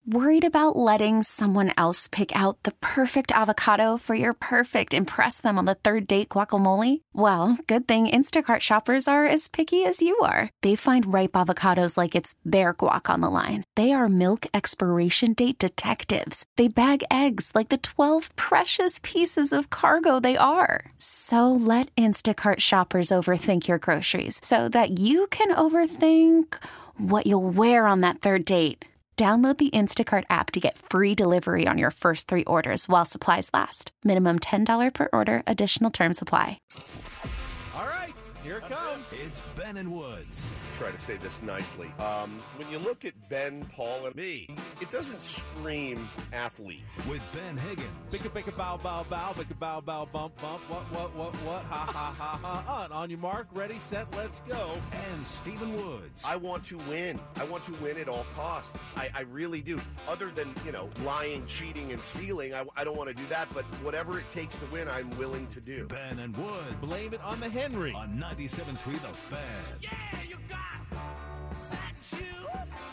Worried about letting someone else pick out the perfect avocado for your perfect impress them on the third date guacamole? Well, good thing Instacart shoppers are as picky as you are. They find ripe avocados like it's their guac on the line. They are milk expiration date detectives. They bag eggs like the 12 precious pieces of cargo they are. So let Instacart shoppers overthink your groceries so that you can overthink what you'll wear on that third date. Download the Instacart app to get free delivery on your first 3 orders while supplies last. Minimum $10 per order. Additional terms apply. All right, here it comes. It's Ben and Woods. Try to say this nicely. When you look at Ben, Paul, and me, it doesn't scream athlete. With Ben Higgins. Bicka bow bow bow, bicka bow bow bump bump. What? Ha ha ha ha. On your mark, ready, set, let's go. And Stephen Woods. I want to win. I want to win at all costs. I really do. Other than, lying, cheating, and stealing, I don't want to do that. But whatever it takes to win, I'm willing to do. Ben and Woods. Blame it on the Henry. On 97.3 The Fan. Yeah, you got satin shoes.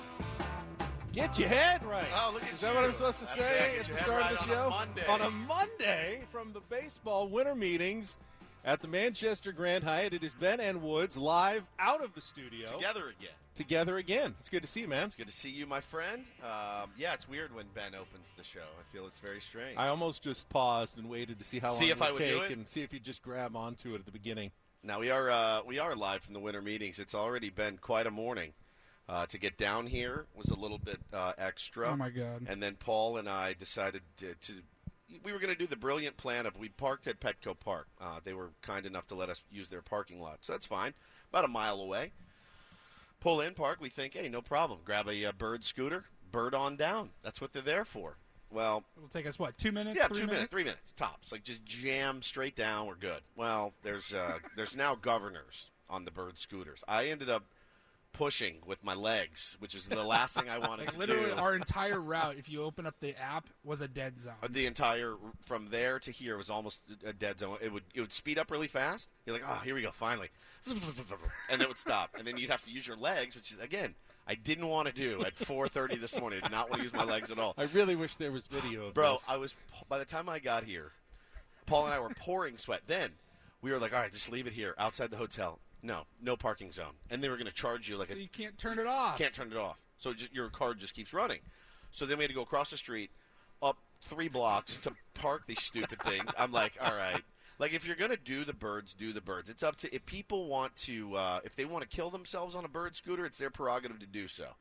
Get your head right. Oh, look at Is that what I'm supposed to say at the start of the show? Monday. On a Monday from the baseball winter meetings at the Manchester Grand Hyatt. It is Ben and Woods live out of the studio. Together again. It's good to see you, man. It's good to see you, my friend. Yeah, it's weird when Ben opens the show. I feel it's very strange. I almost just paused and waited to see how long if it I would would do take it? and see if you'd just grab onto it at the beginning. Now, we are live from the winter meetings. It's already been quite a morning. To get down here was a little bit extra. Oh, my God. And then Paul and I decided we were going to do the brilliant plan of we parked at Petco Park. They were kind enough to let us use their parking lot, so that's fine. About a mile away. Pull in, park. We think, hey, no problem. Grab a bird scooter, bird on down. That's what they're there for. Well, It'll take us, 2 minutes? yeah, 3 3 minutes? minutes tops. Like just jam straight down. We're good. Well, there's now governors on the bird scooters. I ended up pushing with my legs, which is the last thing I wanted to Literally, do. our entire route, if you open up the app, was a dead zone. The entire from there to here was almost a dead zone. It would speed up really fast. You're like, oh, here we go, finally, and it would stop, and then you'd have to use your legs, which is again I didn't want to do at 4:30 this morning. I did not want to use my legs at all. I really wish there was video of Bro, this. by the time I got here, Paul and I were pouring sweat. Then we were like, all right, just leave it here outside the hotel. No parking zone. And they were going to charge you So you can't turn it off. Can't turn it off. So your car just keeps running. So then we had to go across the street, up 3 blocks to park these stupid things. I'm like, all right. Like, if you're going to do the birds, do the birds. It's up to – if people want to if they want to kill themselves on a bird scooter, it's their prerogative to do so.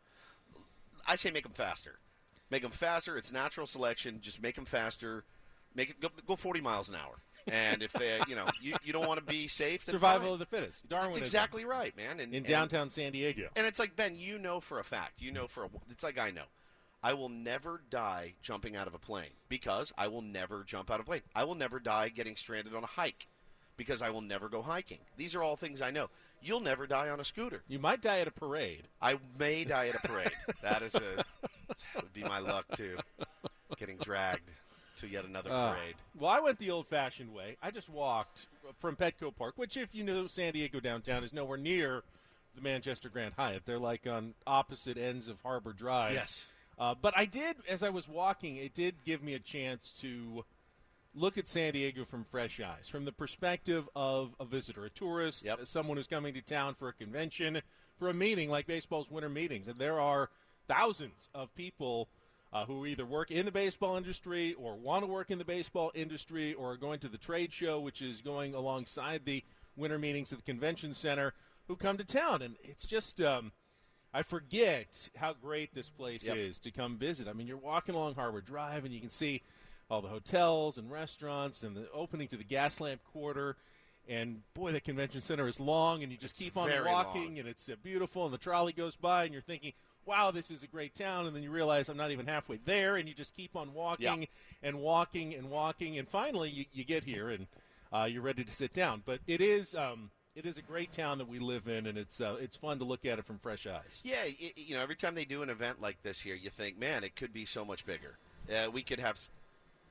I say make them faster. Make them faster. It's natural selection. Just make them faster. Make it go 40 miles an hour. And if they, you don't want to be safe, then Survival fine. of the fittest. Darwinism. That's exactly right, man. In downtown San Diego. And it's like, Ben, for a fact. It's like I know. I will never die jumping out of a plane because I will never jump out of a plane. I will never die getting stranded on a hike because I will never go hiking. These are all things I know. You'll never die on a scooter. You might die at a parade. I may die at a parade. That would be my luck, too. Getting dragged to yet another parade. Well, I went the old-fashioned way. I just walked from Petco Park, which, if you know San Diego downtown, is nowhere near the Manchester Grand Hyatt. They're like on opposite ends of Harbor Drive. Yes. But I did, as I was walking, it did give me a chance to look at San Diego from fresh eyes, from the perspective of a visitor, a tourist, someone who's coming to town for a convention, for a meeting like baseball's winter meetings. And there are thousands of people who either work in the baseball industry or want to work in the baseball industry or are going to the trade show, which is going alongside the winter meetings at the convention center, who come to town. And it's just I forget how great this place is to come visit. I mean, you're walking along Harbor Drive, and you can see all the hotels and restaurants and the opening to the Gaslamp Quarter. And, boy, the convention center is long, and you just keep on walking, and it's beautiful, and the trolley goes by, and you're thinking, wow, this is a great town, and then you realize I'm not even halfway there, and you just keep on walking and walking and walking, and finally you get here, and you're ready to sit down. But it is a great town that we live in, and it's fun to look at it from fresh eyes. Yeah, every time they do an event like this here, you think, man, it could be so much bigger. We could have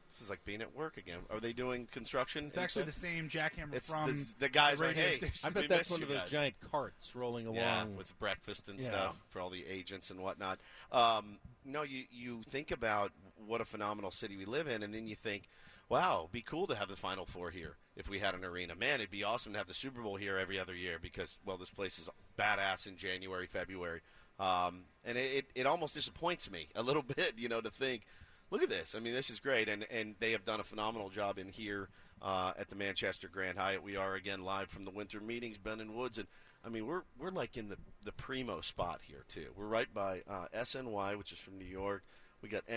This is like being at work again. Are they doing construction? It's actually the same jackhammer It's from the guys the are, radio hey, station. I we bet that's missed one you of those guys. giant carts rolling along. Yeah, with breakfast and Yeah. stuff for all the agents and whatnot. No, you think about what a phenomenal city we live in, and then you think, wow, it'd be cool to have the Final Four here if we had an arena. Man, it'd be awesome to have the Super Bowl here every other year because, well, this place is badass in January, February. And it almost disappoints me a little bit, to think, look at this. I mean, this is great, and they have done a phenomenal job in here at the Manchester Grand Hyatt. We are, again, live from the winter meetings, Ben and Woods, and I mean, we're like in the primo spot here, too. We're right by SNY, which is from New York. We got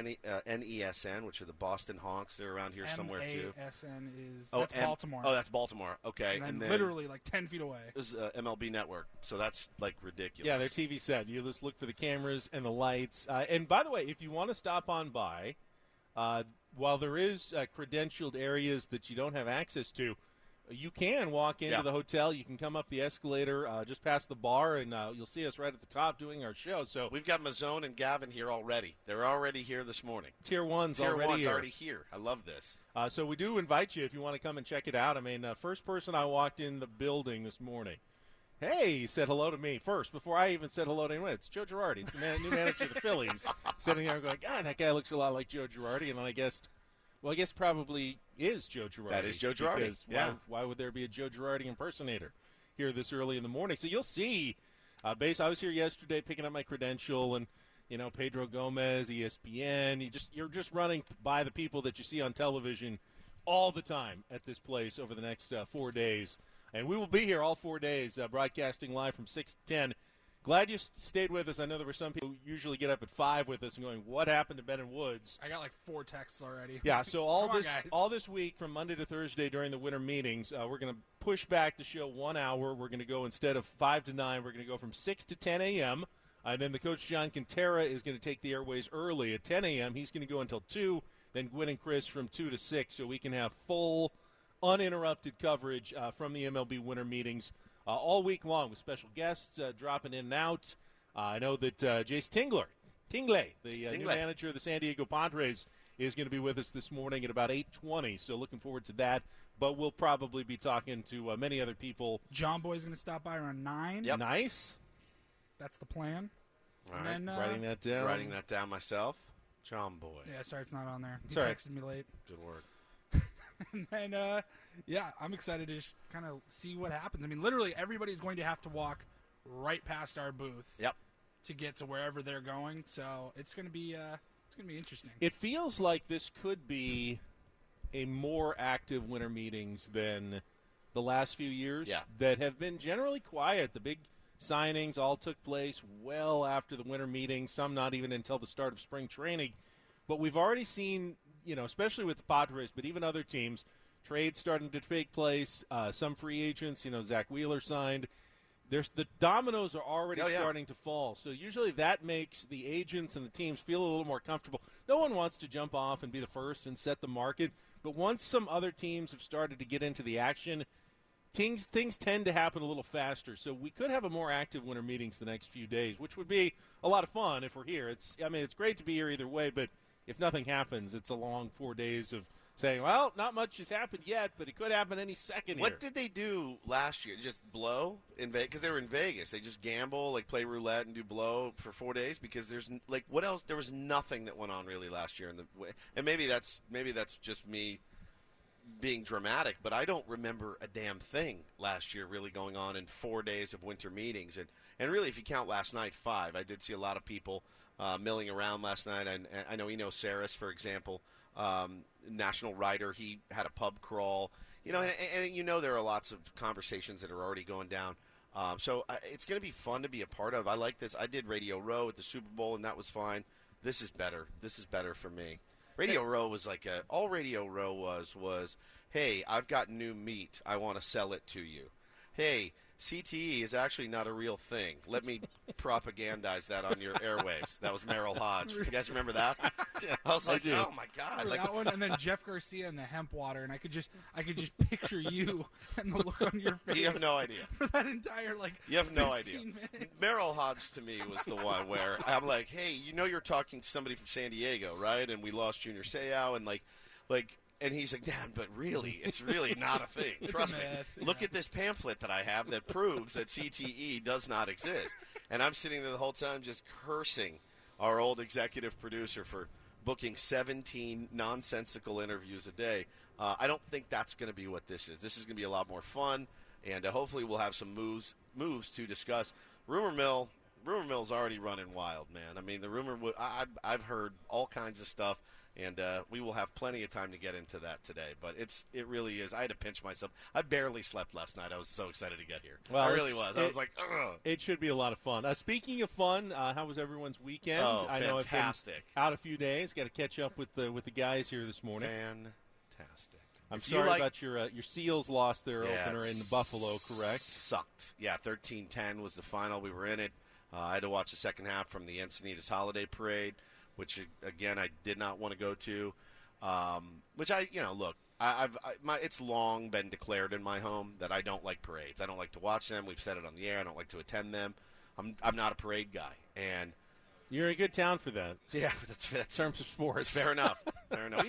NESN, which are the Boston Honks. They're around here somewhere, too. MASN that's Baltimore. Oh, that's Baltimore. Okay. And then literally like 10 feet away. This is MLB Network, so that's, like, ridiculous. Yeah, their TV set. You just look for the cameras and the lights. And, by the way, if you want to stop on by, while there is credentialed areas that you don't have access to, you can walk into the hotel. You can come up the escalator just past the bar, and you'll see us right at the top doing our show. So we've got Mazzone and Gavin here already. They're already here this morning. Tier 1's already here. I love this. So we do invite you if you want to come and check it out. I mean, first person I walked in the building this morning, hey, he said hello to me first before I even said hello to anyone. It's Joe Girardi. He's the new manager of the Phillies. Sitting there going, God, that guy looks a lot like Joe Girardi. And then I guess probably is Joe Girardi. That is Joe Girardi. Because why would there be a Joe Girardi impersonator here this early in the morning? So you'll see. I was here yesterday picking up my credential, and Pedro Gomez, ESPN. You're just running by the people that you see on television all the time at this place over the next 4 days, and we will be here all 4 days, broadcasting live from 6 to 10. Glad you stayed with us. I know there were some people who usually get up at 5 with us and going, what happened to Ben and Woods? I got like 4 texts already. Yeah, so all this week from Monday to Thursday during the winter meetings, we're going to push back the show 1 hour. We're going to go, instead of 5 to 9, we're going to go from 6 to 10 a.m., and then the coach, John Quintera, is going to take the airways early at 10 a.m. He's going to go until 2, then Gwen and Chris from 2 to 6, so we can have full, uninterrupted coverage from the MLB winter meetings all week long with special guests dropping in and out. I know that Jace Tingley, the new manager of the San Diego Padres, is going to be with us this morning at about 8:20, so looking forward to that. But we'll probably be talking to many other people. John Boy's going to stop by around 9. Yep. Nice. That's the plan. All right. And then, Writing that down. Writing that down myself. John Boy. Yeah, sorry it's not on there. He Sorry. texted me late. Good work. And then, I'm excited to just kind of see what happens. I mean, literally everybody's going to have to walk right past our booth to get to wherever they're going. So it's going to be interesting. It feels like this could be a more active winter meetings than the last few years that have been generally quiet. The big signings all took place well after the winter meetings, some not even until the start of spring training. But we've already seen, especially with the Padres, but even other teams, trades starting to take place, some free agents, Zach Wheeler signed. The dominoes are already starting to fall. So usually that makes the agents and the teams feel a little more comfortable. No one wants to jump off and be the first and set the market. But once some other teams have started to get into the action, things tend to happen a little faster. So we could have a more active winter meetings the next few days, which would be a lot of fun if we're here. It's great to be here either way, but if nothing happens, it's a long 4 days of saying, well, not much has happened yet, but it could happen any second here. What did they do last year? Just blow in Vegas? Because they were in Vegas. They just gamble, like play roulette and do blow for 4 days? Because there's, like, what else? There was nothing that went on really last year. And maybe that's just me being dramatic, but I don't remember a damn thing last year really going on in 4 days of winter meetings. And really, if you count last night, 5. I did see a lot of people milling around last night. And I know Eno Saris, for example, national writer, he had a pub crawl. And there are lots of conversations that are already going down. So it's going to be fun to be a part of. I like this. I did Radio Row at the Super Bowl, and that was fine. This is better. This is better for me. Radio Row was like all Radio Row was, hey, I've got new meat. I want to sell it to you. Hey, CTE is actually not a real thing. Let me propagandize that on your airwaves. That was Merrill Hodge. You guys remember that? I was like, oh my God! Like that one, and then Jeff Garcia and the hemp water, and I could just picture you and the look on your face. You have no idea for that entire You have no idea. Minutes. Merrill Hodge to me was the one where I'm like, hey, you're talking to somebody from San Diego, right? And we lost Junior Seau, and like Like, and he's like, Dad, but really, it's really not a thing. Trust me. Look at this pamphlet that I have that proves that CTE does not exist. And I'm sitting there the whole time just cursing our old executive producer for booking 17 nonsensical interviews a day. I don't think that's going to be what this is. This is going to be a lot more fun, and hopefully we'll have some moves to discuss. Rumor Mill's already running wild, man. I mean, I've heard all kinds of stuff. And we will have plenty of time to get into that today. But it really is. I had to pinch myself. I barely slept last night. I was so excited to get here. Well, I really was. I was like, ugh. It should be a lot of fun. Speaking of fun, how was everyone's weekend? Oh, I know I've been out a few days. Got to catch up with the guys here this morning. Fantastic. I'm sorry about your Seals lost their opener in Buffalo, correct? Sucked. Yeah, 13-10 was the final. We were in it. I had to watch the second half from the Encinitas Holiday Parade, which, again, I did not want to go to, which it's long been declared in my home that I don't like parades. I don't like to watch them. We've said it on the air. I don't like to attend them. I'm not a parade guy. And you're in a good town for that. Yeah, that's in terms of sports. Fair enough. Fair enough.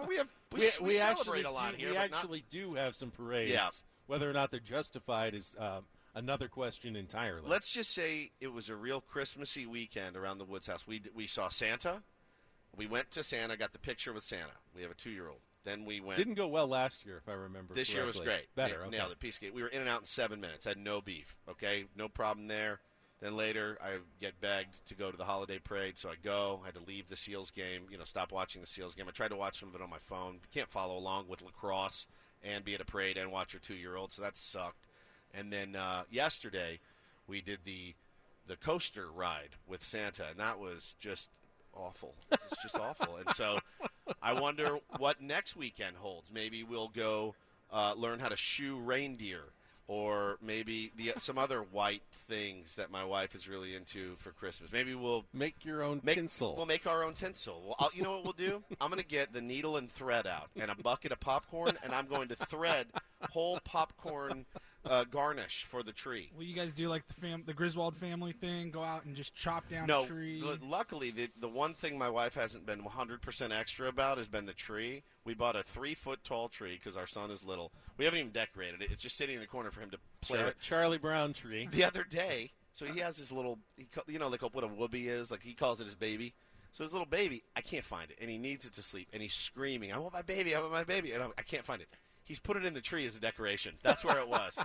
We celebrate a lot here. We actually do have some parades. Yeah. Whether or not they're justified is another question entirely. Let's just say it was a real Christmassy weekend around the Woods house. We saw Santa. We went to Santa, got the picture with Santa. We have a 2-year-old. Then we went. Didn't go well last year, if I remember This correctly. year was great. Better. Okay. Nailed it. Piece of cake. We were in and out in 7 minutes. Had no beef. Okay? No problem there. Then later, I get begged to go to the holiday parade, so I go. I had to leave the Seals game, stop watching the Seals game. I tried to watch some of it on my phone. You can't follow along with lacrosse and be at a parade and watch your 2-year-old, so that sucked. And then yesterday, we did the coaster ride with Santa, and that was just awful. It's just awful. And so I wonder what next weekend holds. Maybe we'll go learn how to shoe reindeer, or maybe some other white things that my wife is really into for Christmas. Maybe we'll make your own tinsel. We'll make our own tinsel. Well, you know what we'll do? I'm going to get the needle and thread out and a bucket of popcorn, and I'm going to thread whole popcorn garnish for the tree. Will you guys do like the Griswold family thing? Go out and just chop down a tree? Luckily, the one thing my wife hasn't been 100% extra about has been the tree. We bought a 3-foot tall tree because our son is little. We haven't even decorated it. It's just sitting in the corner for him to play with. Charlie Brown tree. The other day, so he has his little, like what a whoopee is. Like he calls it his baby. So his little baby, I can't find it, and he needs it to sleep, and he's screaming, "I want my baby! I want my baby!" And I can't find it. He's put it in the tree as a decoration. That's where it was.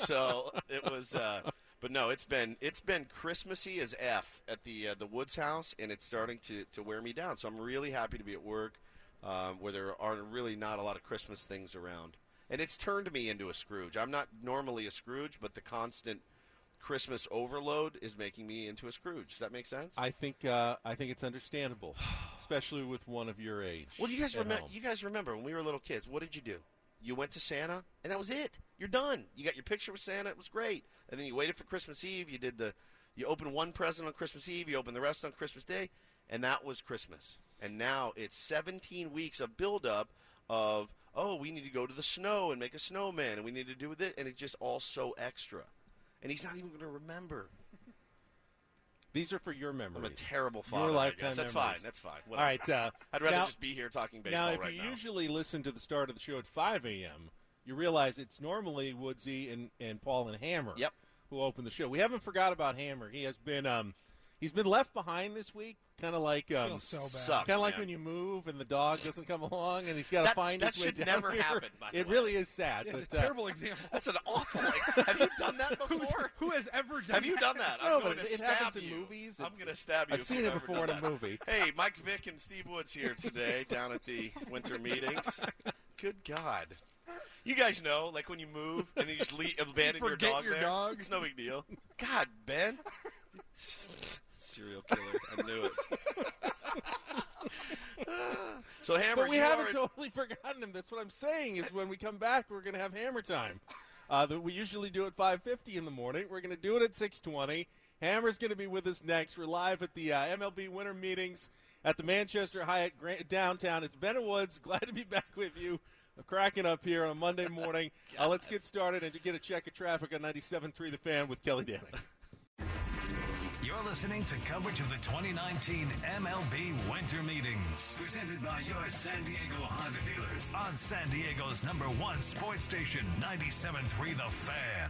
So it was, but no, it's been Christmassy as F at the Woods house, and it's starting to wear me down. So I'm really happy to be at work where there are really not a lot of Christmas things around, and it's turned me into a Scrooge. I'm not normally a Scrooge, but the constant Christmas overload is making me into a Scrooge. Does that make sense? I think it's understandable, especially with one of your age. Well, you guys remember when we were little kids? What did you do? You went to Santa, and that was it. You're done. You got your picture with Santa. It was great. And then you waited for Christmas Eve. You opened one present on Christmas Eve. You opened the rest on Christmas Day, and that was Christmas. And now it's 17 weeks of buildup of, we need to go to the snow and make a snowman, and we need to do it, and it's just all so extra. And he's not even going to remember. These are for your memories. I'm a terrible father. Your lifetime That's memories. That's fine. All right. I'd rather just be here talking baseball right now. Now, if you usually listen to the start of the show at 5 a.m., you realize it's normally Woodsy and Paul and Hammer who open the show. We haven't forgot about Hammer. He has been he's been left behind this week, kind of like when you move and the dog doesn't come along and he's got to find his way down. That should never here. happen. It really is sad. Yeah, but, a terrible example. That's an awful. Have you done that before? Who has ever done that? Have you done that? No, I'm going to it stab happens you. in movies. I'm going to stab you. I've seen it before in a movie. Hey, Mike Vick and Steve Woods here today down at the winter meetings. Good God. You guys know, like when you move and then you just abandon your dog there? Dog. It's no big deal. God, Ben. Serial killer. I knew it. So Hammer, but we haven't totally forgotten him. That's what I'm saying. Is when we come back, we're going to have Hammer time. We usually do it 5:50 in the morning. We're going to do it at 6:20. Hammer's going to be with us next. We're live at the MLB winter meetings at the Manchester Hyatt downtown. It's Ben Woods. Glad to be back with you. Cracking up here on a Monday morning. Let's get started and to get a check of traffic on 97.3 The Fan with Kelly Danning. You're You're listening to coverage of the 2019 MLB Winter Meetings. Presented by your San Diego Honda dealers on San Diego's #1 sports station, 97.3 The Fan.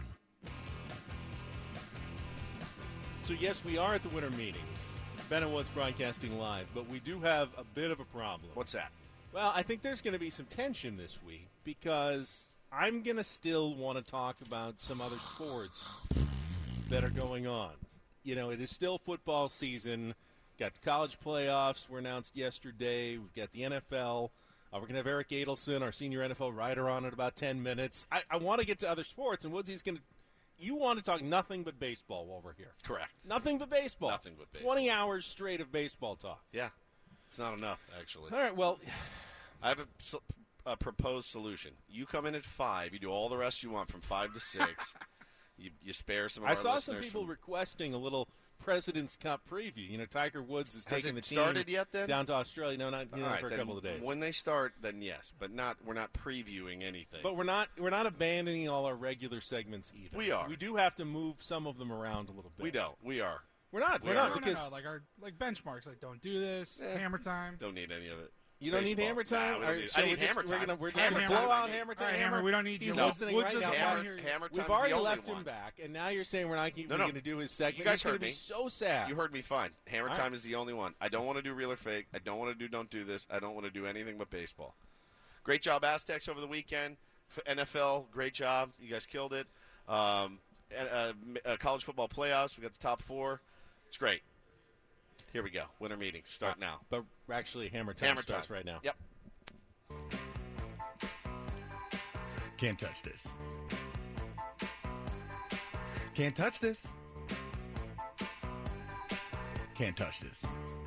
So, yes, we are at the winter meetings. Ben and Woods broadcasting live, but we do have a bit of a problem. What's that? Well, I think there's going to be some tension this week because I'm going to still want to talk about some other sports that are going on. You know, it is still football season. Got the college playoffs were announced yesterday. We've got the NFL. We're going to have Eric Adelson, our senior NFL writer, on in about 10 minutes. I want to get to other sports, and Woodsy's going to – you want to talk nothing but baseball while we're here. Correct. Nothing but baseball. Nothing but baseball. 20 hours straight of baseball talk. Yeah. It's not enough, actually. All right, well – I have a proposed solution. You come in at 5. You do all the rest you want from 5 to 6. you spare some of our listeners. I saw some people requesting a little President's Cup preview. You know, Tiger Woods is taking the team started yet, then? Down to Australia. No, not right, for a couple of days. When they start, then yes, but we're not previewing anything. But we're not abandoning all our regular segments either. We are. We do have to move some of them around a little bit. We don't. We are. We're not. No, because like our benchmarks. Like, don't do this. Hammer time. Don't need any of it. You don't need hammer time? Nah, I need hammer time. We're just going to blow out hammer time. Right, Hammer, we don't need you. He's listening right now. Hammer We've already left him back, and now you're saying we're not going to do his segment. You guys heard me. He's so sad. You heard me fine. Hammer time is the only one. I don't want to do real or fake. I don't want to do don't do this. I don't want to do anything but baseball. Great job, Aztecs, over the weekend. NFL, great job. You guys killed it. College football playoffs. We got the top 4. It's great. Here we go. Winter meetings start now. But actually, hammer time starts right now. Yep. Can't touch this. Can't touch this. Can't touch this.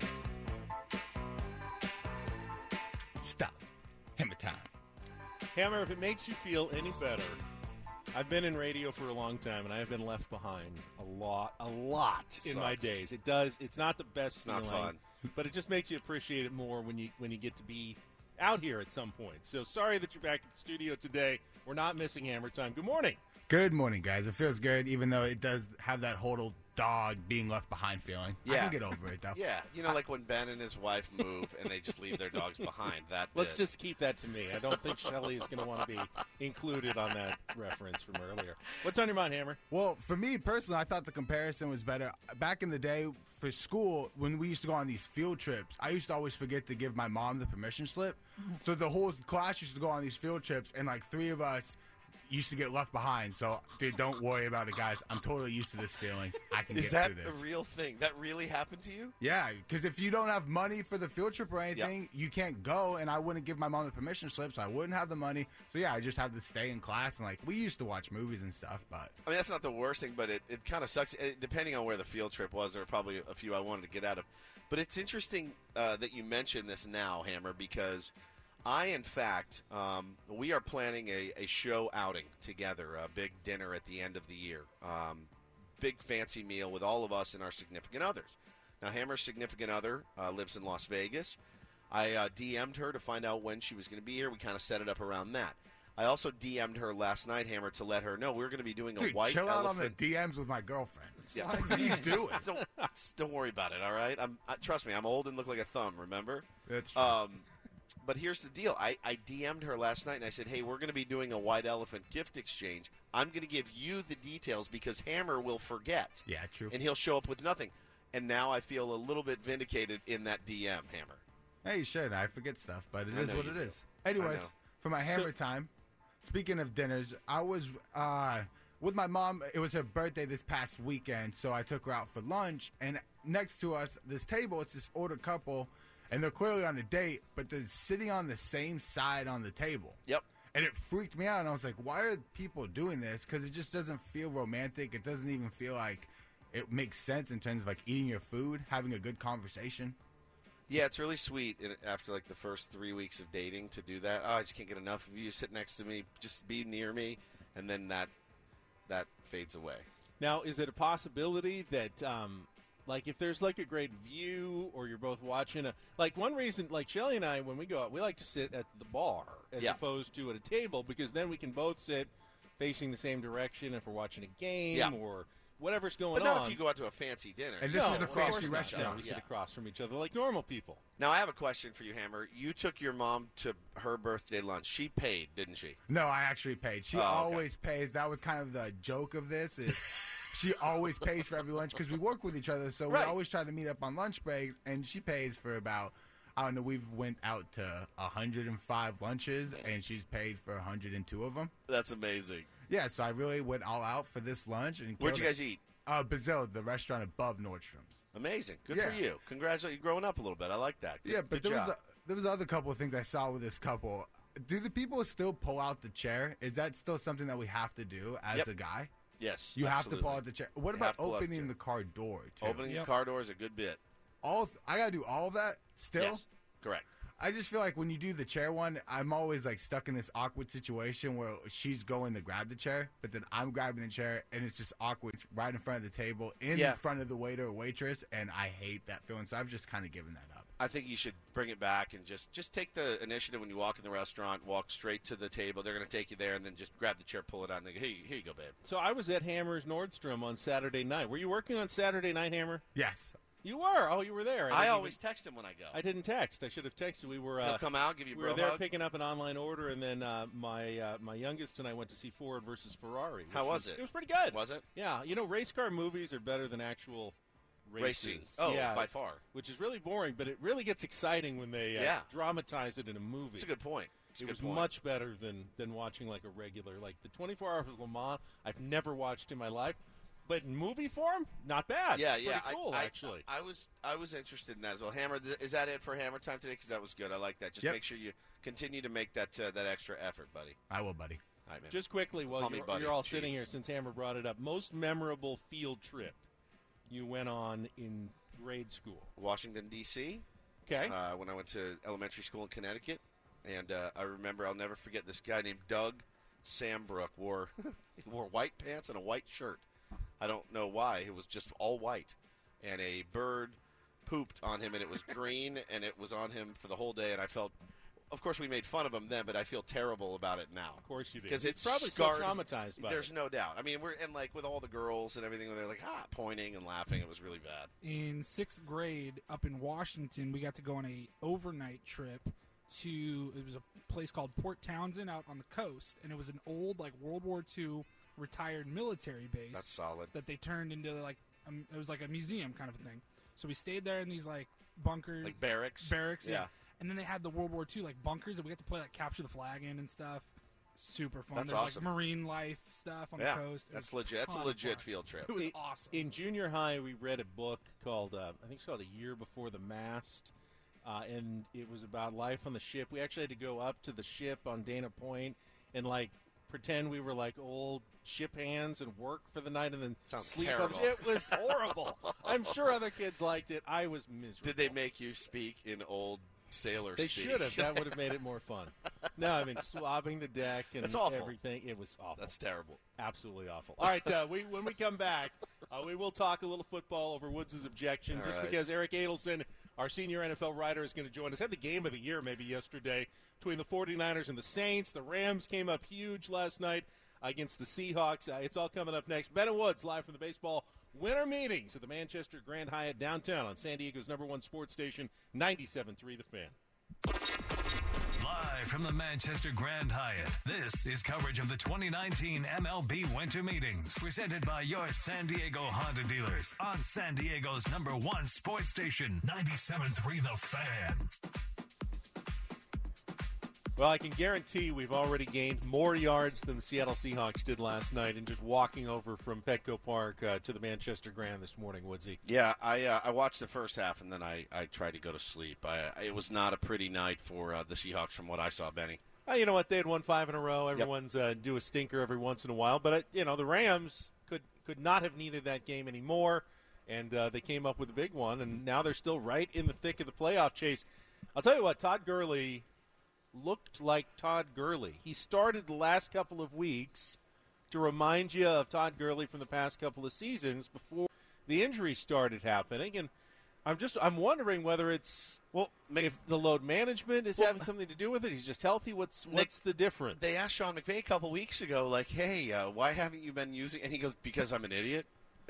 Stop. Hammer time. Hammer, if it makes you feel any better, I've been in radio for a long time, and I have been left behind a lot in my days. It does. It's not the best feeling. Not fun. But it just makes you appreciate it more when you get to be out here at some point. So sorry that you're back at the studio today. We're not missing hammer time. Good morning. Good morning, guys. It feels good, even though it does have that whole dog being left behind feeling. Yeah. I can get over it, though. Yeah, you know, like when Ben and his wife move and they just leave their dogs behind. Let's just keep that to me. I don't think Shelley is going to want to be included on that reference from earlier. What's on your mind, Hammer? Well, for me personally, I thought the comparison was better. Back in the day for school, when we used to go on these field trips, I used to always forget to give my mom the permission slip. So the whole class used to go on these field trips, and like 3 of us used to get left behind. So, dude, don't worry about it, guys. I'm totally used to this feeling. I can get through this. Is that a real thing? That really happened to you? Yeah, because if you don't have money for the field trip or anything, you can't go, and I wouldn't give my mom the permission slip, so I wouldn't have the money. So, yeah, I just had to stay in class, and, like, we used to watch movies and stuff, but... I mean, that's not the worst thing, but it kind of sucks. Depending on where the field trip was, there were probably a few I wanted to get out of. But it's interesting that you mention this now, Hammer, because... in fact, we are planning a show outing together, a big dinner at the end of the year. Big fancy meal with all of us and our significant others. Now, Hammer's significant other lives in Las Vegas. I DM'd her to find out when she was going to be here. We kind of set it up around that. I also DM'd her last night, Hammer, to let her know we're going to be doing a white chill elephant. out on the DMs with my girlfriend. Yeah. Please do it. Don't worry about it, all right? Trust me, I'm old and look like a thumb, remember? That's true. But here's the deal. I DM'd her last night, and I said, hey, we're going to be doing a white elephant gift exchange. I'm going to give you the details because Hammer will forget. Yeah, true. And he'll show up with nothing. And now I feel a little bit vindicated in that DM, Hammer. Hey, you should. I forget stuff, but it is what it is. Anyways, for my hammer time, speaking of dinners, I was with my mom. It was her birthday this past weekend, so I took her out for lunch. And next to us, this table, it's this older couple. And they're clearly on a date, but they're sitting on the same side on the table. Yep. And it freaked me out, and I was like, why are people doing this? Because it just doesn't feel romantic. It doesn't even feel like it makes sense in terms of, like, eating your food, having a good conversation. Yeah, it's really sweet after, like, the first 3 weeks of dating to do that. Oh, I just can't get enough of you. Sit next to me. Just be near me. And then that fades away. Now, is it a possibility that like if there's like a great view or you're both watching one reason, like Shelly and I, when we go out, we like to sit at the bar as opposed to at a table because then we can both sit facing the same direction if we're watching a game or whatever's going on. But not if you go out to a fancy dinner. And this is a fancy restaurant. We sit across from each other like normal people. Now, I have a question for you, Hammer. You took your mom to her birthday lunch. She paid, didn't she? No, I actually paid. She always pays. That was kind of the joke of this. Is she always pays for every lunch because we work with each other, so we always try to meet up on lunch breaks, and she pays for about, I don't know, we've went out to 105 lunches, and she's paid for 102 of them. That's amazing. Yeah, so I really went all out for this lunch. And where'd you guys eat? Bazil, the restaurant above Nordstrom's. Amazing. Good for you. Congratulations. You're growing up a little bit. I like that. Good, but there was other couple of things I saw with this couple. Do the people still pull out the chair? Is that still something that we have to do as a guy? Yes. You have to pull out the chair. What about opening the car door, too? Opening the car door is a good bit. I got to do all of that still? Yes. Correct. I just feel like when you do the chair one, I'm always like stuck in this awkward situation where she's going to grab the chair, but then I'm grabbing the chair, and it's just awkward. It's right in front of the table, in front of the waiter or waitress, and I hate that feeling. So I've just kind of given that up. I think you should bring it back and just take the initiative when you walk in the restaurant, walk straight to the table. They're going to take you there, and then just grab the chair, pull it out, and they go, here you go, babe. So I was at Hammer's Nordstrom on Saturday night. Were you working on Saturday night, Hammer? Yes. You were. Oh, you were there. I always text him when I go. I didn't text. I should have texted. We were. He'll come out, give you a We were there picking up an online order, and then my youngest and I went to see Ford versus Ferrari. How was it? It was pretty good. Was it? Yeah. You know, race car movies are better than actual races. Racing. Oh, yeah, by far. Which is really boring, but it really gets exciting when they dramatize it in a movie. It's a good point. It was much better than watching like a regular, like the 24 Hours of Le Mans. I've never watched in my life. But in movie form, not bad. Yeah, Pretty cool, actually. I was interested in that as well. Hammer, is that it for Hammer Time today? Because that was good. I like that. Just make sure you continue to make that extra effort, buddy. I will, buddy. All right, man. Just quickly, while you're all sitting here, since Hammer brought it up, most memorable field trip you went on in grade school? Washington, D.C. Okay. When I went to elementary school in Connecticut. And I remember, I'll never forget, this guy named Doug Sambrook wore white pants and a white shirt. I don't know why. It was just all white. And a bird pooped on him, and it was green, and it was on him for the whole day. And I felt, of course, we made fun of him then, but I feel terrible about it now. Of course you do. Because it's probably scarred. still traumatized by There's no doubt. I mean, like with all the girls and everything, when they're like, pointing and laughing, it was really bad. In 6th grade up in Washington, we got to go on a overnight trip to, it was a place called Port Townsend out on the coast, and it was an old, like, World War II retired military base. That's solid. That they turned into, like, it was like a museum kind of a thing. So we stayed there in these, like, bunkers. Like barracks? Barracks, yeah. And then they had the World War II, like, bunkers, and we got to play, like, capture the flag in and stuff. Super fun. That's There's awesome. Like, marine life stuff on the coast. That's legit. That's a legit field trip. It was awesome. In junior high, we read a book called, I think it's called A Year Before the Mast. And it was about life on the ship. We actually had to go up to the ship on Dana Point and, like, pretend we were, like, old ship hands and work for the night and then sleep terrible. on. It was horrible. I'm sure other kids liked it. I was miserable. Did they make you speak in old sailor They speak? should have. That would have made it more fun. No, I mean, swabbing the deck and everything. It was awful. That's terrible. Absolutely awful. All right, when we come back, we will talk a little football over Woods' objection, because Eric Adelson, our senior NFL writer, is going to join us. Had the game of the year maybe yesterday between the 49ers and the Saints. The Rams came up huge last night against the Seahawks. It's all coming up next. Ben and Woods live from the baseball winter meetings at the Manchester Grand Hyatt downtown on San Diego's #1 sports station, 97.3 The Fan. Live from the Manchester Grand Hyatt, this is coverage of the 2019 MLB Winter Meetings, presented by your San Diego Honda dealers on San Diego's #1 sports station, 97.3 The Fan. Well, I can guarantee we've already gained more yards than the Seattle Seahawks did last night in just walking over from Petco Park to the Manchester Grand this morning, Woodsy. Yeah, I watched the first half, and then I tried to go to sleep. It was not a pretty night for the Seahawks from what I saw, Benny. You know what? They had won 5 in a row. Everyone's do a stinker every once in a while. But, the Rams could not have needed that game anymore, and they came up with a big one, and now they're still right in the thick of the playoff chase. I'll tell you what, Todd Gurley looked like Todd Gurley. He started the last couple of weeks to remind you of Todd Gurley from the past couple of seasons before the injuries started happening. And I'm wondering whether it's if the load management is having something to do with it. He's just healthy. What's the difference? They asked Sean McVay a couple weeks ago, like, hey, why haven't you been using? And he goes, because I'm an idiot.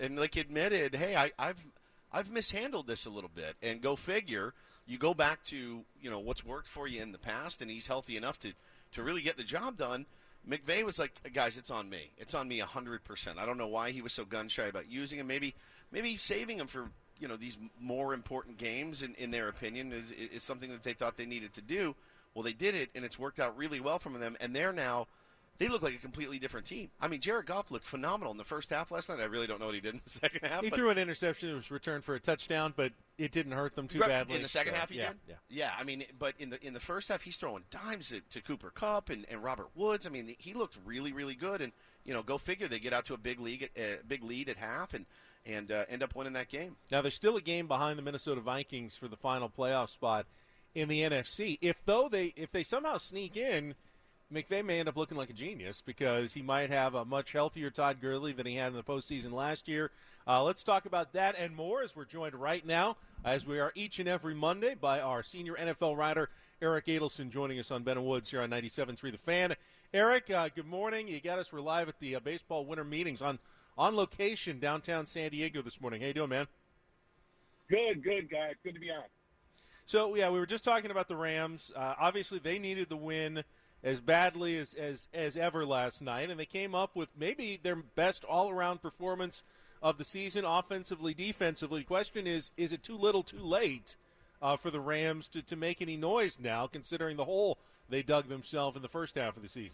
and admitted, hey, I've mishandled this a little bit. And go figure, you go back to what's worked for you in the past, and he's healthy enough to really get the job done. McVay was like, guys, it's on me. It's on me 100%. I don't know why he was so gun-shy about using him. Maybe saving him for these more important games, in their opinion, is something that they thought they needed to do. Well, they did it, and it's worked out really well for them, and they look like a completely different team. I mean, Jared Goff looked phenomenal in the first half last night. I really don't know what he did in the second half. He threw an interception that was returned for a touchdown, but it didn't hurt them too badly. In the second half he did? Yeah. I mean, but in the first half, he's throwing dimes to Cooper Kupp and Robert Woods. I mean, he looked really, really good. And, go figure, they get out to a big lead at half and end up winning that game. Now, there's still a game behind the Minnesota Vikings for the final playoff spot in the NFC. If they somehow sneak in, McVay may end up looking like a genius because he might have a much healthier Todd Gurley than he had in the postseason last year. Let's talk about that and more as we're joined right now, as we are each and every Monday, by our senior NFL writer, Eric Adelson, joining us on Ben & Woods here on 97.3 The Fan. Eric, good morning. You got us. We're live at the baseball winter meetings on location downtown San Diego this morning. How you doing, man? Good, guys. Good to be on. So, yeah, we were just talking about the Rams. Obviously, they needed the win as badly as ever last night, and they came up with maybe their best all-around performance of the season, offensively, defensively. The question is it too little, too late for the Rams to make any noise now, considering the hole they dug themselves in the first half of the season?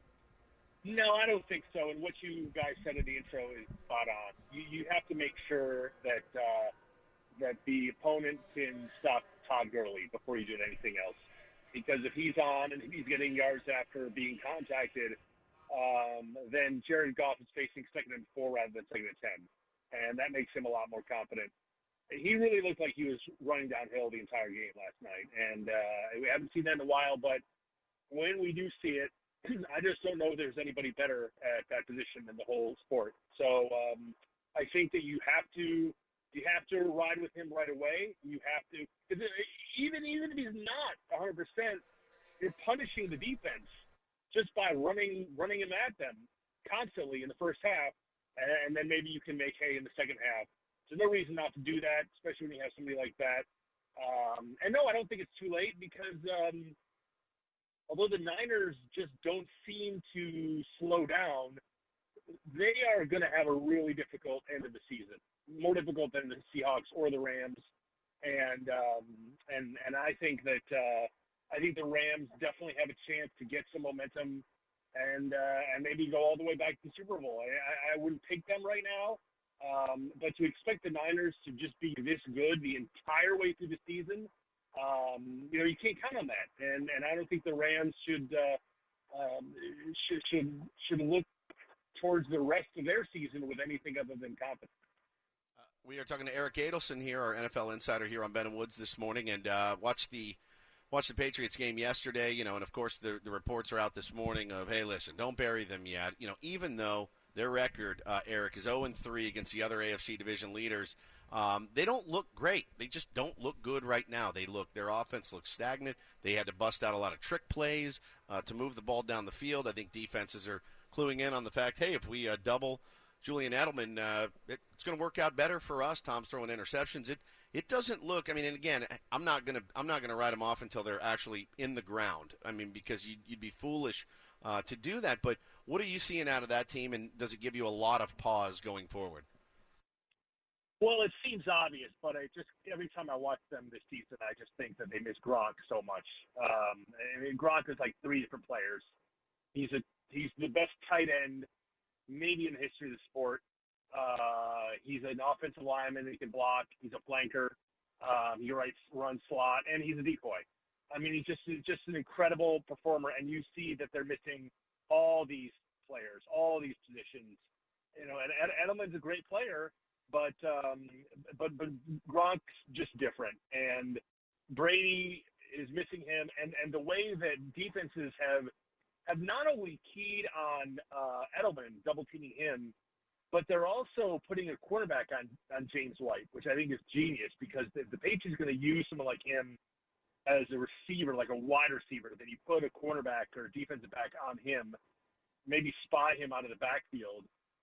No, I don't think so. And what you guys said in the intro is spot on. You have to make sure that the opponent can stop Todd Gurley before you do anything else. Because if he's on and he's getting yards after being contacted, then Jared Goff is facing 2nd and 4 rather than 2nd and 10. And that makes him a lot more confident. He really looked like he was running downhill the entire game last night. And we haven't seen that in a while, but when we do see it, I just don't know if there's anybody better at that position in the whole sport. So I think that you have to ride with him right away. You have to, because even if he's not 100%, you're punishing the defense just by running him at them constantly in the first half, and then maybe you can make hay in the second half. There's no reason not to do that, especially when you have somebody like that. And no, I don't think it's too late because although the Niners just don't seem to slow down, they are going to have a really difficult end of the season, more difficult than the Seahawks or the Rams. And I think that the Rams definitely have a chance to get some momentum and maybe go all the way back to the Super Bowl. I wouldn't pick them right now, but to expect the Niners to just be this good the entire way through the season, you can't count on that. And I don't think the Rams should look towards the rest of their season with anything other than confidence. We are talking to Eric Adelson here, our NFL insider here on Ben & Woods this morning, and watched the Patriots game yesterday, and of course the reports are out this morning of, hey, listen, don't bury them yet. Even though their record, Eric, is 0-3 against the other AFC division leaders, they don't look great. They just don't look good right now. Their offense looks stagnant. They had to bust out a lot of trick plays to move the ball down the field. I think defenses are cluing in on the fact, hey, if we double Julian Edelman, it's going to work out better for us. Tom's throwing interceptions. It doesn't look. I mean, and again, I'm not gonna write them off until they're actually in the ground. I mean, because you'd be foolish to do that. But what are you seeing out of that team, and does it give you a lot of pause going forward? Well, it seems obvious, but every time I watch them this season, I just think that they miss Gronk so much. I mean, Gronk is like 3 different players. He's the best tight end maybe in the history of the sport. He's an offensive lineman. He can block. He's a flanker. He runs slot, and he's a decoy. I mean, he's just an incredible performer, and you see that they're missing all these players, all these positions. And Edelman's a great player, but Gronk's just different, and Brady is missing him, and the way that defenses have not only keyed on Edelman, double teaming him, but they're also putting a quarterback on James White, which I think is genius because the Patriots are going to use someone like him as a receiver, like a wide receiver. Then you put a cornerback or a defensive back on him, maybe spy him out of the backfield.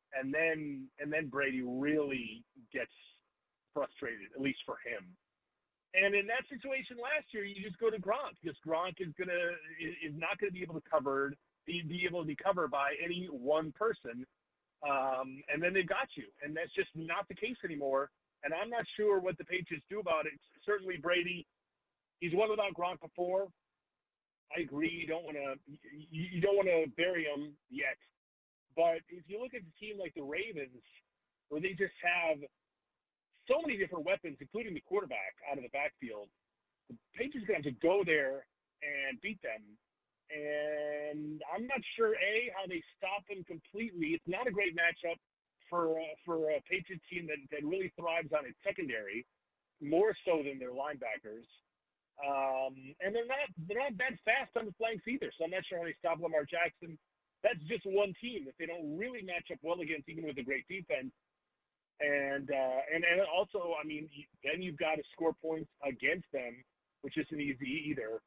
and then Brady really gets frustrated, at least for him. And in that situation last year, you just go to Gronk, because Gronk is not going to be able to be covered by any one person, and then they've got you. And that's just not the case anymore. And I'm not sure what the Patriots do about it. Certainly Brady, he's won without Gronk before. I agree. You don't want to bury him yet. But if you look at a team like the Ravens, where they just have so many different weapons, including the quarterback out of the backfield, the Patriots are going to have to go there and beat them. And I'm not sure, how they stop them completely. It's not a great matchup for a Patriots team that really thrives on its secondary, more so than their linebackers. And they're not that fast on the flanks either, so I'm not sure how they stop Lamar Jackson. That's just one team that they don't really match up well against, even with a great defense. And also, I mean, then you've got to score points against them, which isn't easy either.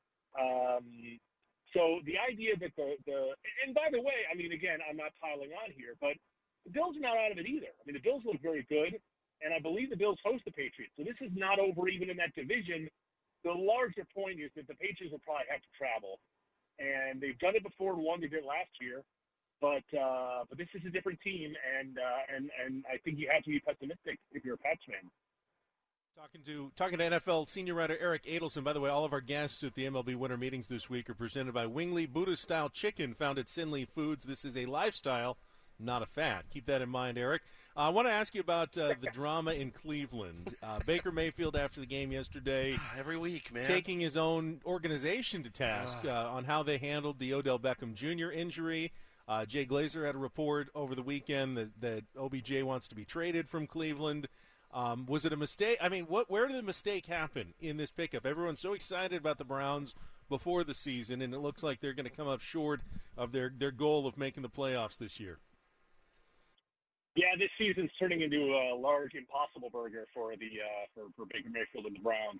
So the idea that and by the way, I mean, again, I'm not piling on here, but the Bills are not out of it either. I mean, the Bills look very good, and I believe the Bills host the Patriots. So this is not over even in that division. The larger point is that the Patriots will probably have to travel, and they've done it before and won. They did it last year, but this is a different team, and I think you have to be pessimistic if you're a Pats fan. Talking to NFL senior writer Eric Adelson. By the way, all of our guests at the MLB Winter Meetings this week are presented by Wingley Buddhist-style chicken found at Sinley Foods. This is a lifestyle, not a fad. Keep that in mind, Eric. I want to ask you about the drama in Cleveland. Baker Mayfield, after the game yesterday, every week, man, taking his own organization to task on how they handled the Odell Beckham Jr. injury. Jay Glazer had a report over the weekend that OBJ wants to be traded from Cleveland. Was it a mistake? I mean, where did the mistake happen in this pickup? Everyone's so excited about the Browns before the season, and it looks like they're going to come up short of their goal of making the playoffs this year. Yeah, this season's turning into a large impossible burger for Baker Mayfield and the Browns.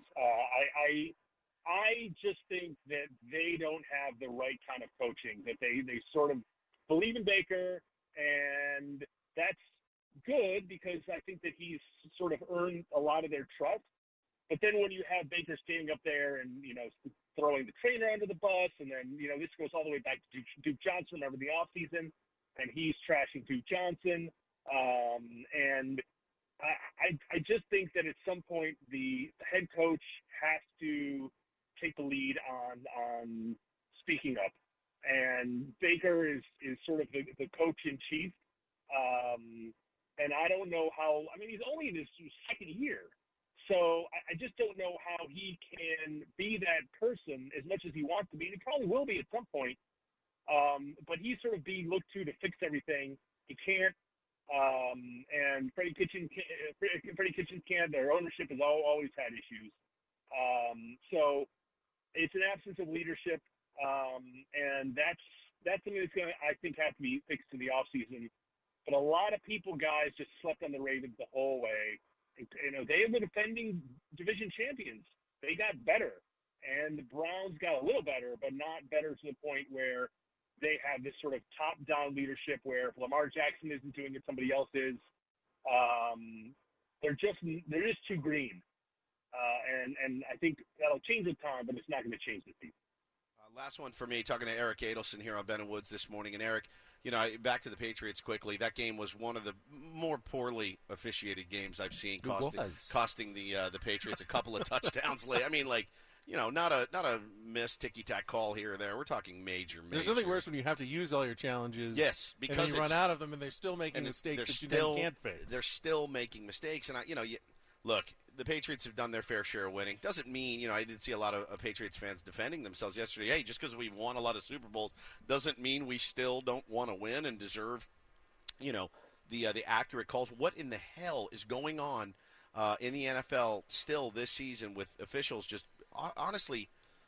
I just think that they don't have the right kind of coaching, that they sort of believe in Baker, and that's good because I think that he's sort of earned a lot of their trust. But then when you have Baker standing up there and, throwing the trainer under the bus, and then, this goes all the way back to Duke Johnson over the offseason, and he's trashing Duke Johnson. And I just think that at some point the head coach has to take the lead on speaking up. And Baker is sort of the coach in chief. And I don't know how – I mean, he's only in his second year. So I just don't know how he can be that person as much as he wants to be. And he probably will be at some point. But he's sort of being looked to fix everything. He can't. And Freddie Kitchens can't. Their ownership has always had issues. So it's an absence of leadership. And that's something that's going to, I think, have to be fixed in the offseason. But a lot of people, guys, just slept on the Ravens the whole way. They have been defending division champions. They got better. And the Browns got a little better, but not better to the point where they have this sort of top-down leadership where if Lamar Jackson isn't doing it, somebody else is. They're just too green. And I think that'll change with time, but it's not going to change this season. Last one for me, talking to Eric Adelson here on Ben and Woods this morning. And Eric, back to the Patriots quickly. That game was one of the more poorly officiated games I've seen, costing the Patriots a couple of touchdowns late. I mean, not a missed ticky-tack call here or there. We're talking major. There's nothing worse when you have to use all your challenges. Yes, because and then you run out of them, and they're still making mistakes that you then can't fix. They're still making mistakes, and look. The Patriots have done their fair share of winning. Doesn't mean, I did see a lot of Patriots fans defending themselves yesterday. Hey, just because we've won a lot of Super Bowls doesn't mean we still don't want to win and deserve, the accurate calls. What in the hell is going on in the NFL still this season with officials just honestly,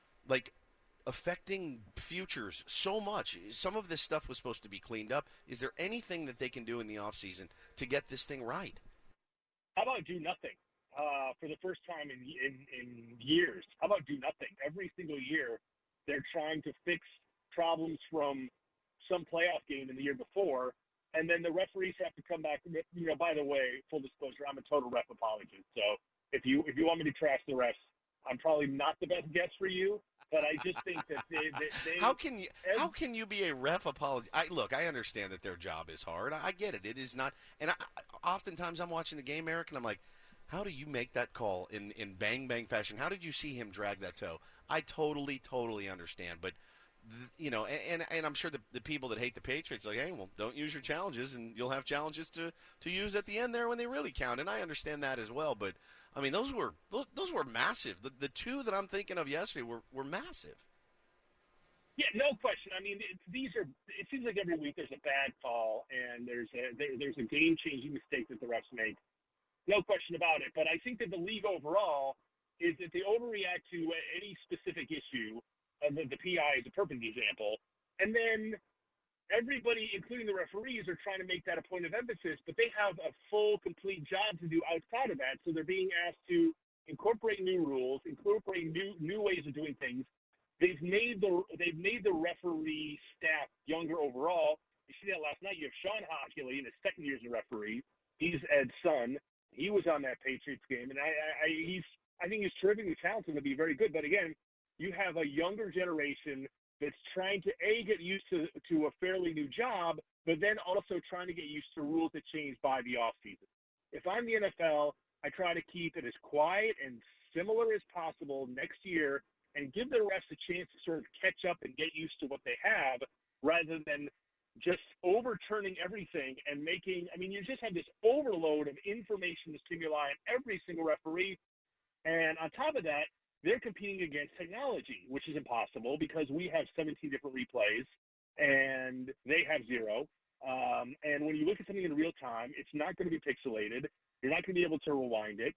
affecting futures so much? Some of this stuff was supposed to be cleaned up. Is there anything that they can do in the offseason to get this thing right? How about do nothing? For the first time in years. How about do nothing? Every single year, they're trying to fix problems from some playoff game in the year before, and then the referees have to come back. You know, by the way, full disclosure, I'm a total ref apologist. So if you want me to trash the refs, I'm probably not the best guest for you. But I just think that they how can you be a ref apologist? I understand that their job is hard. I get it. It is not. And oftentimes I'm watching the game, Eric, and I'm like, how do you make that call in bang fashion? How did you see him drag that toe? I totally understand, but. You know, and I'm sure the people that hate the Patriots are like, hey, well, don't use your challenges, and you'll have challenges to use at the end there when they really count. And I understand that as well. But I mean, those were massive. The two that I'm thinking of yesterday were massive. Yeah, no question. I mean, it seems like every week there's a bad call and there's a game-changing mistake that the refs make. No question about it. But I think that the league overall is that they overreact to any specific issue. The PI is a perfect example. And then everybody, including the referees, are trying to make that a point of emphasis, but they have a full, complete job to do outside of that. So they're being asked to incorporate new rules, incorporate new ways of doing things. They've made the referee staff younger overall. You see that last night. You have Sean Hockley in his second year as a referee. He's Ed's son. He was on that Patriots game, and I think he's terrifically talented and to be very good. But again, you have a younger generation that's trying to, get used to a fairly new job, but then also trying to get used to rules that change by the offseason. If I'm the NFL, I try to keep it as quiet and similar as possible next year and give the refs a chance to sort of catch up and get used to what they have rather than just overturning everything and making – I mean, you just have this overload of information and stimuli on every single referee. And on top of that, they're competing against technology, which is impossible because we have 17 different replays and they have 0. And when you look at something in real time, it's not going to be pixelated. You're not going to be able to rewind it.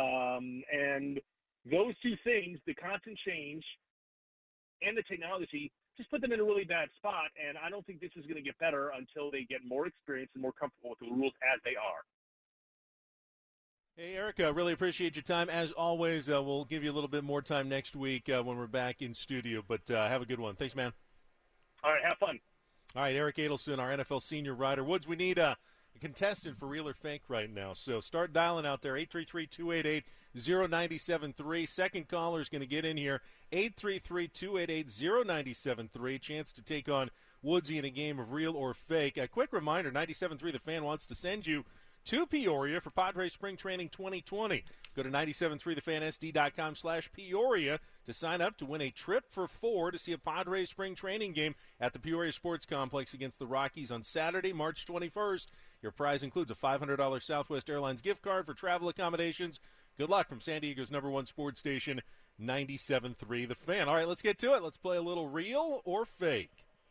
And those two things, the constant change and the technology, just put them in a really bad spot. And I don't think this is going to get better until they get more experience and more comfortable with the rules as they are. Hey, Erica, really appreciate your time. As always, we'll give you a little bit more time next week when we're back in studio, but have a good one. Thanks, man. All right, have fun. All right, Eric Adelson, our NFL senior writer. Woods, we need a contestant for Real or Fake right now, so start dialing out there, 833-288-0973. Second caller is going to get in here, 833-288-0973. Chance to take on Woodsy in a game of Real or Fake. A quick reminder, 97.3 The Fan wants to send you to Peoria for Padres Spring Training 2020. Go to 973thefansd.com/Peoria to sign up to win a trip for 4 to see a Padres Spring Training game at the Peoria Sports Complex against the Rockies on Saturday, March 21st. Your prize includes a $500 Southwest Airlines gift card for travel accommodations. Good luck from San Diego's #1 sports station, 97.3 The Fan. All right, let's get to it. Let's play a little Real or Fake.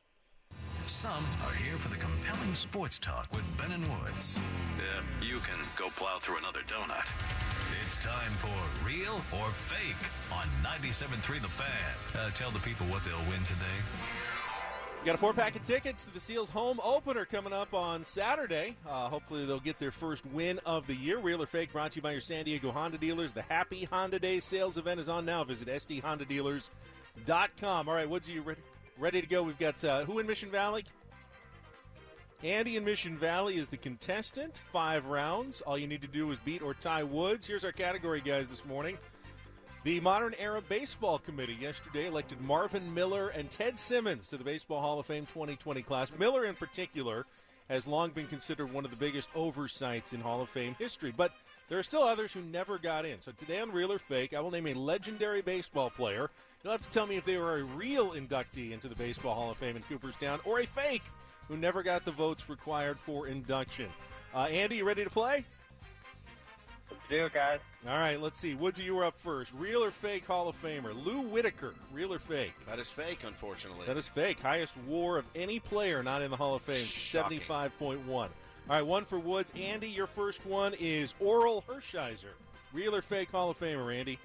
Some are here for the compelling sports talk with Ben and Woods. Yeah, you can go plow through another donut. It's time for Real or Fake on 97.3 The Fan. Tell the people what they'll win today. We got a 4-pack of tickets to the Seals home opener coming up on Saturday. Hopefully they'll get their first win of the year. Real or Fake brought to you by your San Diego Honda dealers. The Happy Honda Days sales event is on now. Visit sdhondadealers.com. All right, Woods, are you ready to go? We've got who in Mission Valley? Andy in Mission Valley is the contestant. 5 rounds. All you need to do is beat or tie Woods. Here's our category, guys, this morning. The Modern Era Baseball Committee yesterday elected Marvin Miller and Ted Simmons to the Baseball Hall of Fame 2020 class. Miller, in particular, has long been considered one of the biggest oversights in Hall of Fame history. But there are still others who never got in. So today on Real or Fake, I will name a legendary baseball player. You'll have to tell me if they were a real inductee into the Baseball Hall of Fame in Cooperstown or a fake who never got the votes required for induction. Andy, you ready to play? Let's do it, guys. All right, let's see. Woodsy, you were up first. Real or fake Hall of Famer? Lou Whitaker, real or fake? That is fake, unfortunately. That is fake. Highest WAR of any player not in the Hall of Fame, 75.1. All right, one for Woods. Andy, your first one is Oral Hershiser. Real or fake Hall of Famer, Andy?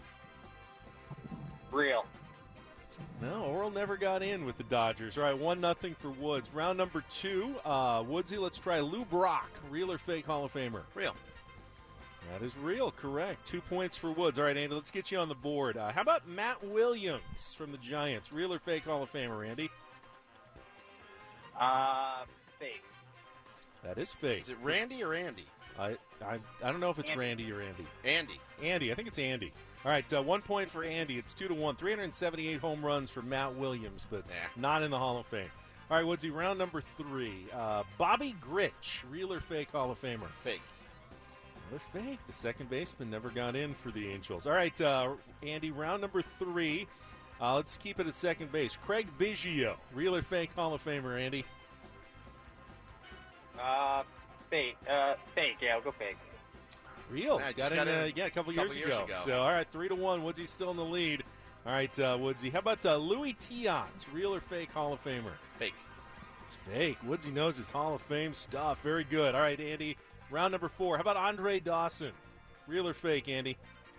Real. No, Oral never got in with the Dodgers. All right, 1-0 for Woods. Round number 2, Woodsy, let's try Lou Brock. Real or fake Hall of Famer? Real. That is real, correct. 2 points for Woods. All right, Andy, let's get you on the board. How about Matt Williams from the Giants? Real or fake Hall of Famer, Andy? Fake. That is fake. Is it Randy or Andy? I don't know if it's Randy or Andy. Andy. I think it's Andy. All right, 1 point for Andy. It's 2-1. 378 home runs for Matt Williams, but not in the Hall of Fame. All right, Woodsy, round number 3. Bobby Grich, real or fake Hall of Famer? Fake. Another fake. The second baseman never got in for the Angels. All right, Andy, round number 3. Let's keep it at second base. Craig Biggio, real or fake Hall of Famer, Andy? Fake. Fake. Yeah, I'll go fake. Real. Got in a couple years ago. So, all right, 3-1. Woodsy's still in the lead. All right, Woodsy. How about Louis Tiant, real or fake Hall of Famer? Fake. It's fake. Woodsy knows his Hall of Fame stuff. Very good. All right, Andy. Round number 4. How about Andre Dawson? Real or fake, Andy?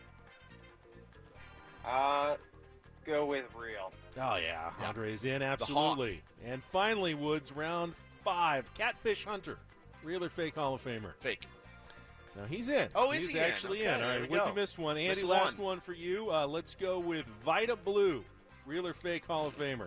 Go with real. Oh, yeah. Andre's in, absolutely. And finally, Woods, round 5. Catfish Hunter. Real or fake Hall of Famer? Fake. Now, he's in. Oh, he's he actually in. All right, Woodsy missed one. Andy, missed last one for you. Let's go with Vida Blue. Real or fake Hall of Famer?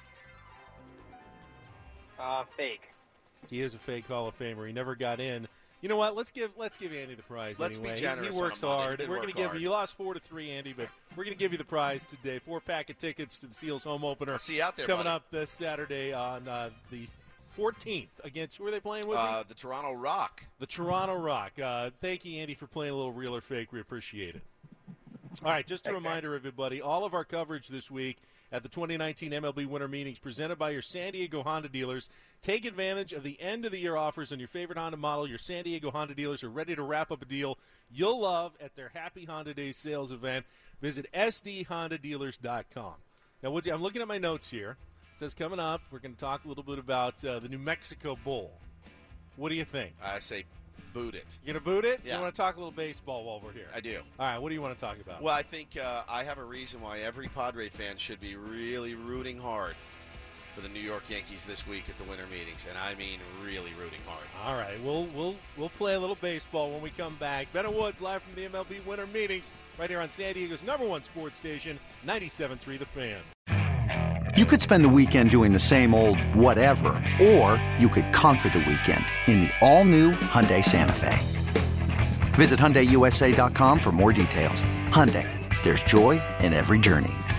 Fake. He is a fake Hall of Famer. He never got in. You know what? Let's give Andy the prize. Let's anyway. be generous. He works hard. We're going to give you. You lost 4-3, Andy, but we're going to give you the prize today. 4-pack of tickets to the Seals home opener. I'll see you out there, coming up this Saturday on the 14th against who are they playing with? The Toronto Rock. The Toronto Rock. Thank you, Andy, for playing a little real or fake. We appreciate it. All right, just a reminder, everybody, all of our coverage this week at the 2019 MLB Winter Meetings presented by your San Diego Honda dealers. Take advantage of the end-of-the-year offers on your favorite Honda model. Your San Diego Honda dealers are ready to wrap up a deal you'll love at their Happy Honda Days sales event. Visit sdhondadealers.com. Now, Woodsy, I'm looking at my notes here. It says coming up, we're going to talk a little bit about the New Mexico Bowl. What do you think? I say boot it. You're going to boot it? Yeah. You want to talk a little baseball while we're here? I do. All right, what do you want to talk about? Well, I think I have a reason why every Padre fan should be really rooting hard for the New York Yankees this week at the winter meetings, and I mean really rooting hard. All right, we'll play a little baseball when we come back. Bennett Woods live from the MLB Winter Meetings right here on San Diego's #1 sports station, 97.3 The Fan. You could spend the weekend doing the same old whatever, or you could conquer the weekend in the all-new Hyundai Santa Fe. Visit HyundaiUSA.com for more details. Hyundai, there's joy in every journey.